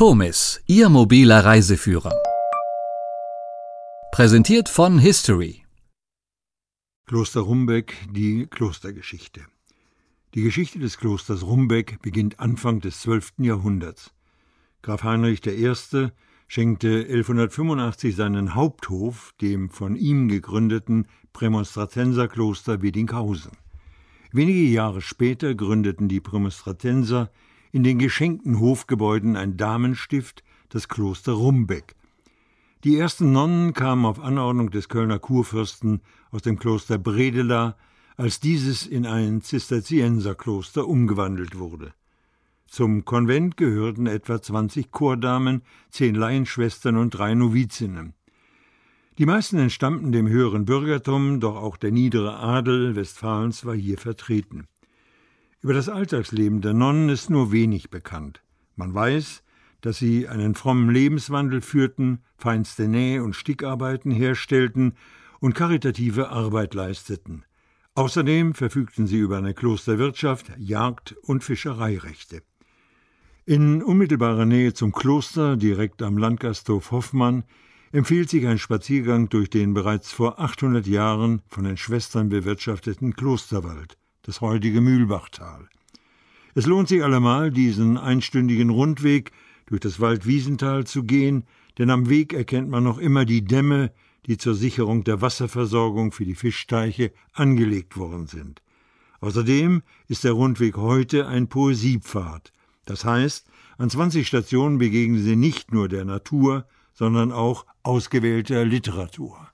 Informis, Ihr mobiler Reiseführer. Präsentiert von History. Kloster Rumbeck, die Klostergeschichte. Die Geschichte des Klosters Rumbeck beginnt Anfang des 12. Jahrhunderts. Graf Heinrich I. schenkte 1185 seinen Haupthof dem von ihm gegründeten Prämonstratenserkloster Wedinghausen. Wenige Jahre später gründeten die Prämonstratenser in den geschenkten Hofgebäuden ein Damenstift, das Kloster Rumbeck. Die ersten Nonnen kamen auf Anordnung des Kölner Kurfürsten aus dem Kloster Bredela, als dieses in ein Zisterzienserkloster umgewandelt wurde. Zum Konvent gehörten etwa 20 Chordamen, 10 Laienschwestern und 3 Novizinnen. Die meisten entstammten dem höheren Bürgertum, doch auch der niedere Adel Westfalens war hier vertreten. Über das Alltagsleben der Nonnen ist nur wenig bekannt. Man weiß, dass sie einen frommen Lebenswandel führten, feinste Näh- und Stickarbeiten herstellten und karitative Arbeit leisteten. Außerdem verfügten sie über eine Klosterwirtschaft, Jagd- und Fischereirechte. In unmittelbarer Nähe zum Kloster, direkt am Landgasthof Hoffmann, empfiehlt sich ein Spaziergang durch den bereits vor 800 Jahren von den Schwestern bewirtschafteten Klosterwald, das heutige Mühlbachtal. Es lohnt sich allemal, diesen einstündigen Rundweg durch das Waldwiesental zu gehen, denn am Weg erkennt man noch immer die Dämme, die zur Sicherung der Wasserversorgung für die Fischteiche angelegt worden sind. Außerdem ist der Rundweg heute ein Poesiepfad. Das heißt, an 20 Stationen begegnen Sie nicht nur der Natur, sondern auch ausgewählter Literatur.